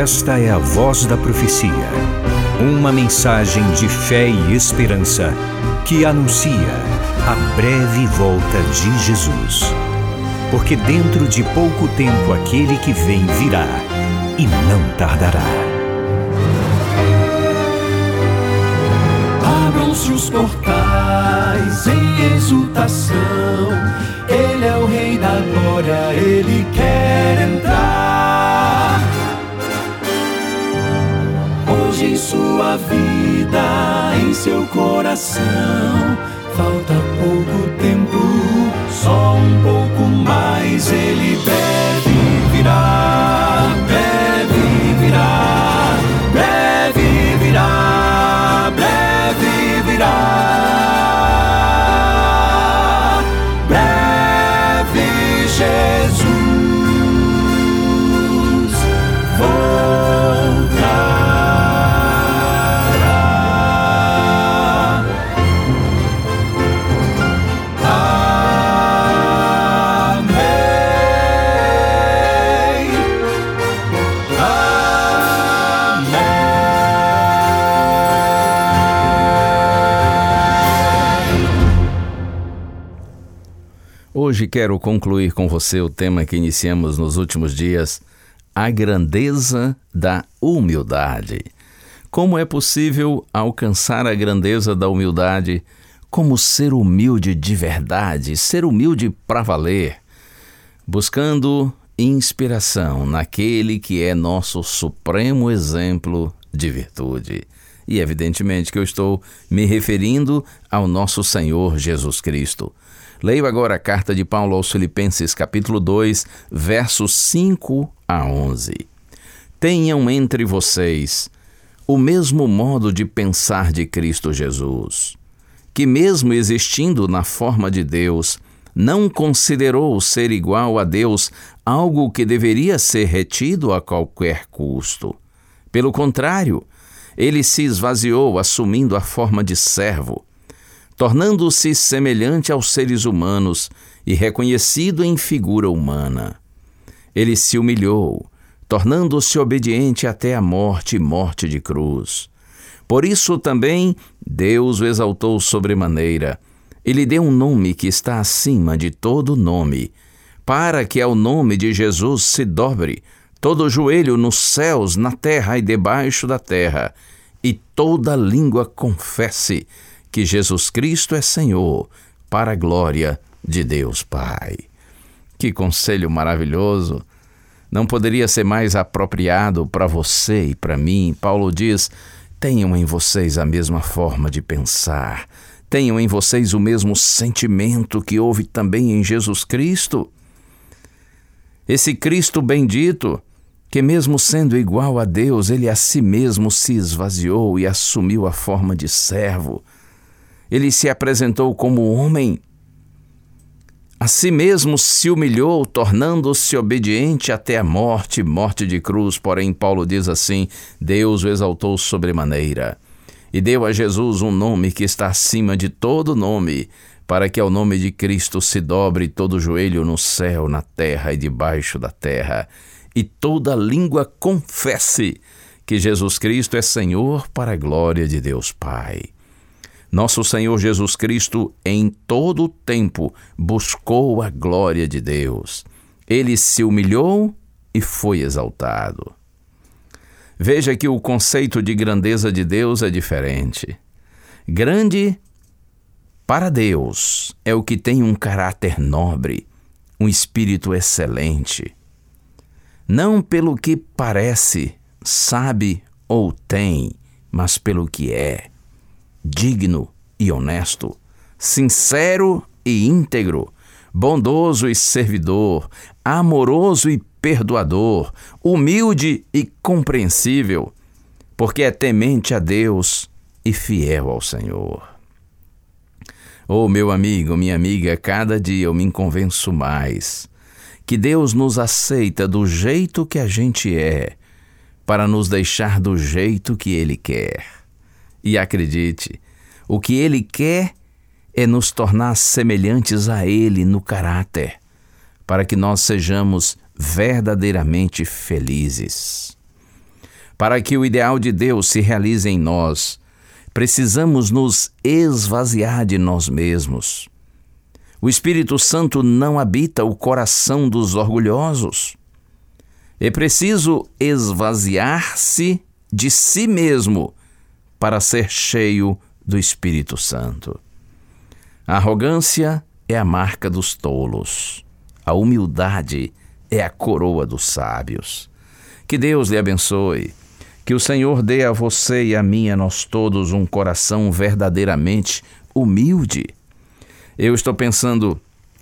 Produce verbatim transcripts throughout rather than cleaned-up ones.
Esta é a Voz da Profecia, uma mensagem de fé e esperança que anuncia a breve volta de Jesus. Porque dentro de pouco tempo aquele que vem virá e não tardará. Abram-se os portais em exultação, Ele é o Rei da Glória, Ele quer entrar. Hoje em sua vida, em seu coração, falta pouco tempo, só um pouco mais. Ele breve virá, breve virá, breve virá, breve virá. Breve Jesus voltará. Hoje quero concluir com você o tema que iniciamos nos últimos dias, a grandeza da humildade. Como é possível alcançar a grandeza da humildade? Como ser humilde de verdade, ser humilde para valer? Buscando inspiração naquele que é nosso supremo exemplo de virtude. E evidentemente que eu estou me referindo ao nosso Senhor Jesus Cristo. Leio agora a carta de Paulo aos Filipenses, capítulo dois, versos cinco a onze. Tenham entre vocês o mesmo modo de pensar de Cristo Jesus, que mesmo existindo na forma de Deus, não considerou ser igual a Deus algo que deveria ser retido a qualquer custo. Pelo contrário, ele se esvaziou assumindo a forma de servo, tornando-se semelhante aos seres humanos e reconhecido em figura humana. Ele se humilhou, tornando-se obediente até a morte e morte de cruz. Por isso também Deus o exaltou sobremaneira. Ele deu um nome que está acima de todo nome, para que ao nome de Jesus se dobre todo joelho nos céus, na terra e debaixo da terra, e toda língua confesse que Jesus Cristo é Senhor, para a glória de Deus Pai. Que conselho maravilhoso! Não poderia ser mais apropriado para você e para mim. Paulo diz, tenham em vocês a mesma forma de pensar, tenham em vocês o mesmo sentimento que houve também em Jesus Cristo. Esse Cristo bendito, que mesmo sendo igual a Deus, ele a si mesmo se esvaziou e assumiu a forma de servo. Ele se apresentou como homem, a si mesmo se humilhou, tornando-se obediente até a morte, morte de cruz. Porém, Paulo diz assim, Deus o exaltou sobremaneira e deu a Jesus um nome que está acima de todo nome, para que ao nome de Cristo se dobre todo joelho no céu, na terra e debaixo da terra, e toda língua confesse que Jesus Cristo é Senhor, para a glória de Deus Pai. Nosso Senhor Jesus Cristo, em todo o tempo, buscou a glória de Deus. Ele se humilhou e foi exaltado. Veja que o conceito de grandeza de Deus é diferente. Grande para Deus é o que tem um caráter nobre, um espírito excelente. Não pelo que parece, sabe ou tem, mas pelo que é. Digno e honesto, sincero e íntegro, bondoso e servidor, amoroso e perdoador, humilde e compreensível, porque é temente a Deus e fiel ao Senhor. Oh, meu amigo, minha amiga, cada dia eu me convenço mais que Deus nos aceita do jeito que a gente é, para nos deixar do jeito que Ele quer. E acredite, o que Ele quer é nos tornar semelhantes a Ele no caráter, para que nós sejamos verdadeiramente felizes. Para que o ideal de Deus se realize em nós, precisamos nos esvaziar de nós mesmos. O Espírito Santo não habita o coração dos orgulhosos. É preciso esvaziar-se de si mesmo para ser cheio do Espírito Santo. A arrogância é a marca dos tolos. A humildade é a coroa dos sábios. Que Deus lhe abençoe. Que o Senhor dê a você e a mim, a nós todos, um coração verdadeiramente humilde. Eu estou pensando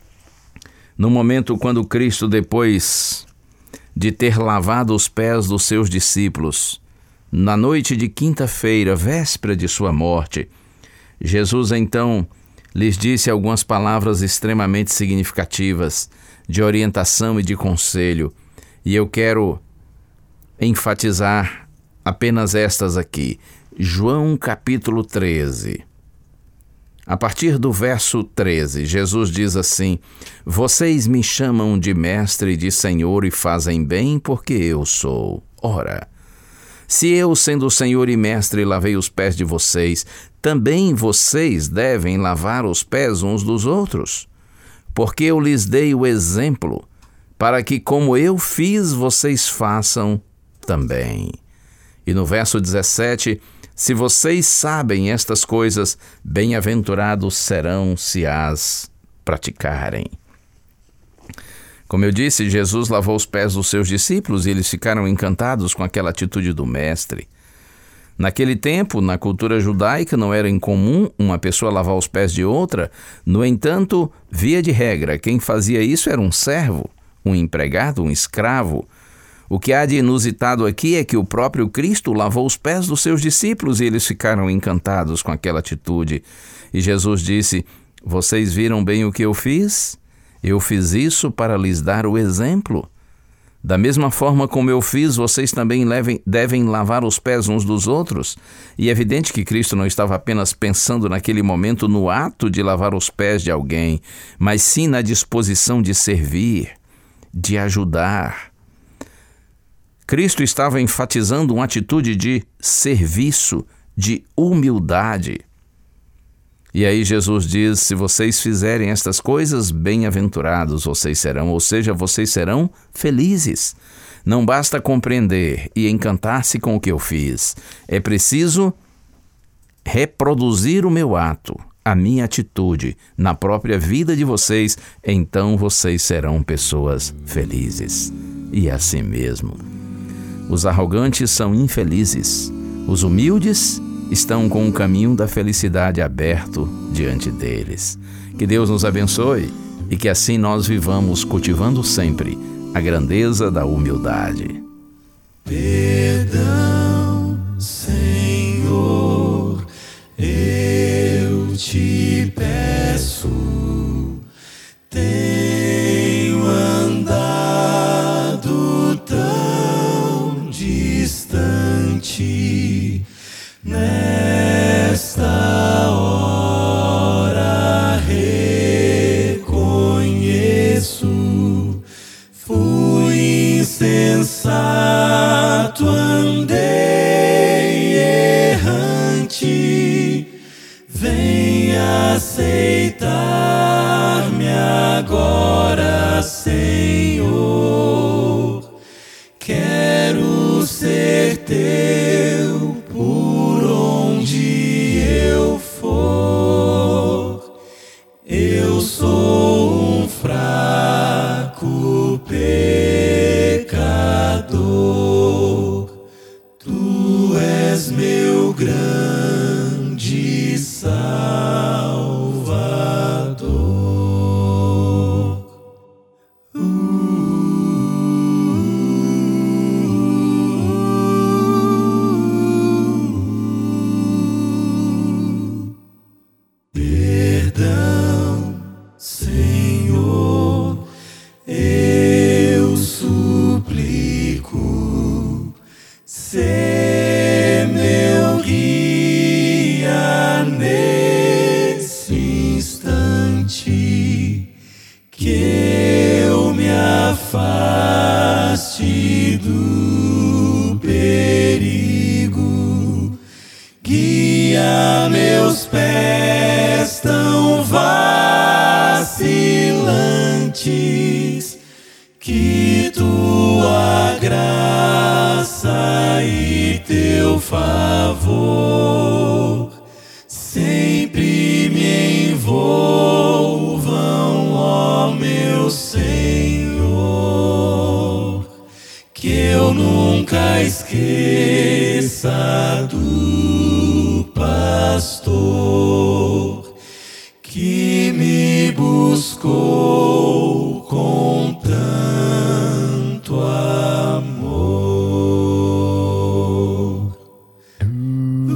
no momento quando Cristo, depois de ter lavado os pés dos seus discípulos, na noite de quinta-feira, véspera de sua morte, Jesus então lhes disse algumas palavras extremamente significativas de orientação e de conselho, e eu quero enfatizar apenas estas aqui. João capítulo treze. A partir do verso treze, Jesus diz assim: vocês me chamam de mestre e de senhor e fazem bem, porque eu sou. Ora, se eu, sendo o senhor e mestre, lavei os pés de vocês, também vocês devem lavar os pés uns dos outros. Porque eu lhes dei o exemplo, para que, como eu fiz, vocês façam também. E no verso dezessete, se vocês sabem estas coisas, bem-aventurados serão se as praticarem. Como eu disse, Jesus lavou os pés dos seus discípulos e eles ficaram encantados com aquela atitude do mestre. Naquele tempo, na cultura judaica, não era incomum uma pessoa lavar os pés de outra. No entanto, via de regra, quem fazia isso era um servo, um empregado, um escravo. O que há de inusitado aqui é que o próprio Cristo lavou os pés dos seus discípulos e eles ficaram encantados com aquela atitude. E Jesus disse: vocês viram bem o que eu fiz? Eu fiz isso para lhes dar o exemplo. Da mesma forma como eu fiz, vocês também levem, devem lavar os pés uns dos outros. E é evidente que Cristo não estava apenas pensando naquele momento no ato de lavar os pés de alguém, mas sim na disposição de servir, de ajudar. Cristo estava enfatizando uma atitude de serviço, de humildade. E aí Jesus diz: se vocês fizerem estas coisas, bem-aventurados vocês serão, ou seja, vocês serão felizes. Não basta compreender e encantar-se com o que eu fiz. É preciso reproduzir o meu ato, a minha atitude, na própria vida de vocês, então vocês serão pessoas felizes. E é assim mesmo. Os arrogantes são infelizes. Os humildes estão com o caminho da felicidade aberto diante deles. Que Deus nos abençoe e que assim nós vivamos cultivando sempre a grandeza da humildade. Perdão, Senhor, eu te peço. Tenho andado tão distante. Nesta hora reconheço, fui insensato, andei errante. Venha aceitar-me agora, Senhor. Quero ser teu por onde eu for. Eu sou um fraco pecador. Tu és meu grande Salvador. meus pés tão vacilantes, que tua graça e teu favor sempre me envolvam, ó meu Senhor, que eu nunca esqueça do pastor que me buscou com tanto amor. Uh,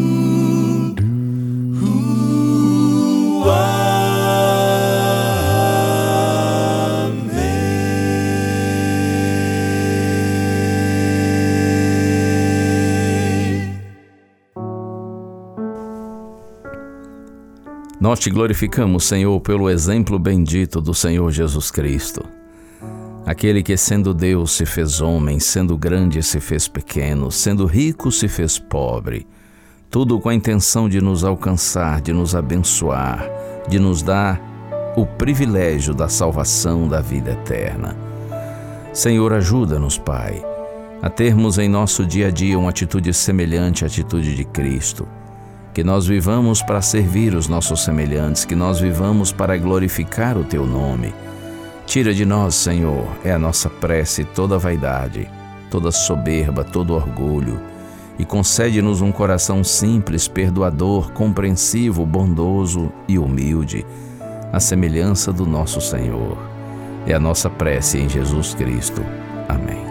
uh, amém. Nós te glorificamos, Senhor, pelo exemplo bendito do Senhor Jesus Cristo. Aquele que, sendo Deus, se fez homem, sendo grande, se fez pequeno, sendo rico, se fez pobre. Tudo com a intenção de nos alcançar, de nos abençoar, de nos dar o privilégio da salvação da vida eterna. Senhor, ajuda-nos, Pai, a termos em nosso dia a dia uma atitude semelhante à atitude de Cristo. Que nós vivamos para servir os nossos semelhantes, que nós vivamos para glorificar o Teu nome. Tira de nós, Senhor, é a nossa prece, toda vaidade, toda soberba, todo orgulho, e concede-nos um coração simples, perdoador, compreensivo, bondoso e humilde, à semelhança do nosso Senhor. É a nossa prece em Jesus Cristo. Amém.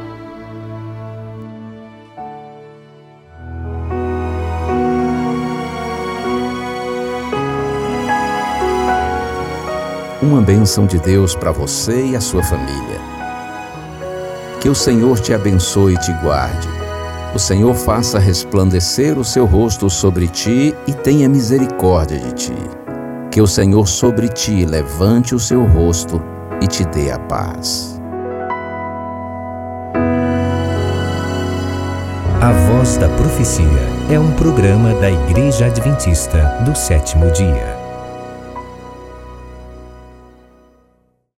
Uma bênção de Deus para você e a sua família. Que o Senhor te abençoe e te guarde. O Senhor faça resplandecer o seu rosto sobre ti e tenha misericórdia de ti. Que o Senhor sobre ti levante o seu rosto e te dê a paz. A Voz da Profecia é um programa da Igreja Adventista do Sétimo Dia.